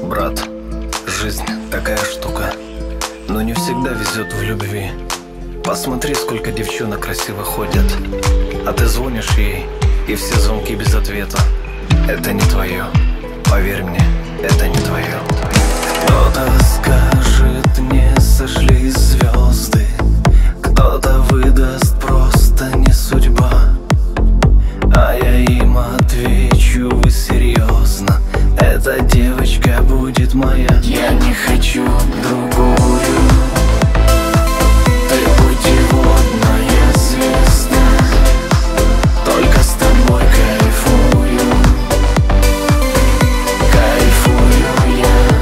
Брат, жизнь такая штука, но не всегда везет в любви. Посмотри, сколько девчонок красиво ходят, а ты звонишь ей, и все звонки без ответа. Это не твое, поверь мне, это не твое. Кто-то скажет, не сошли звезды, кто-то выдаст, просто не судьба. А я им отвечу, вы серьезно? Эта девочка будет моя. Я не хочу другую. Ты путеводная звезда, только с тобой кайфую. Кайфую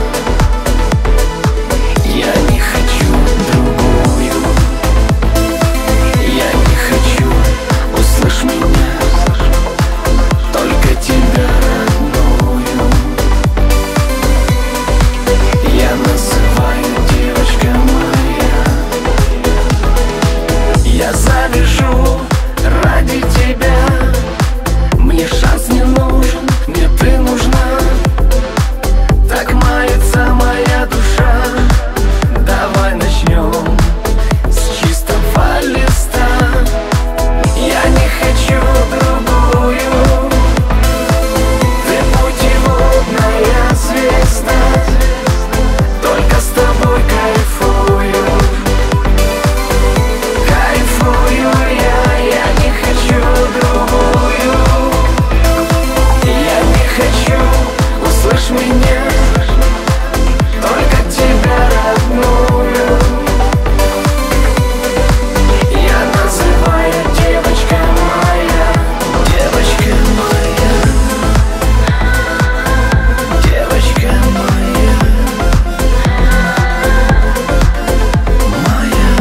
я не хочу другую. Я не хочу, услышь меня, только тебя родную. Я называю девочка моя. Я завяжу ради тебя. Мне шанс не нужен, мне ты нужна. Так мается моя душа. Давай начнем с чистого листа. Я не хочу другую. Ты путеводная звезда, только с тобой кайфую. Кайфую я не хочу другую. Я не хочу, услышь меня, только тебя родную. Я называю девочка моя. Девочка моя. Девочка моя. Моя.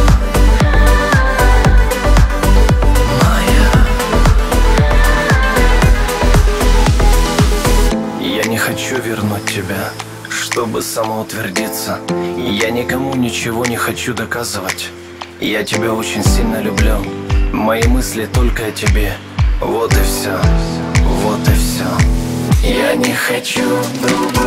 Моя. Я не хочу вернуть тебя, чтобы самоутвердиться. Я никому ничего не хочу доказывать. Я тебя очень сильно люблю. Мои мысли только о тебе. Вот и все, вот и все. Я не хочу другого.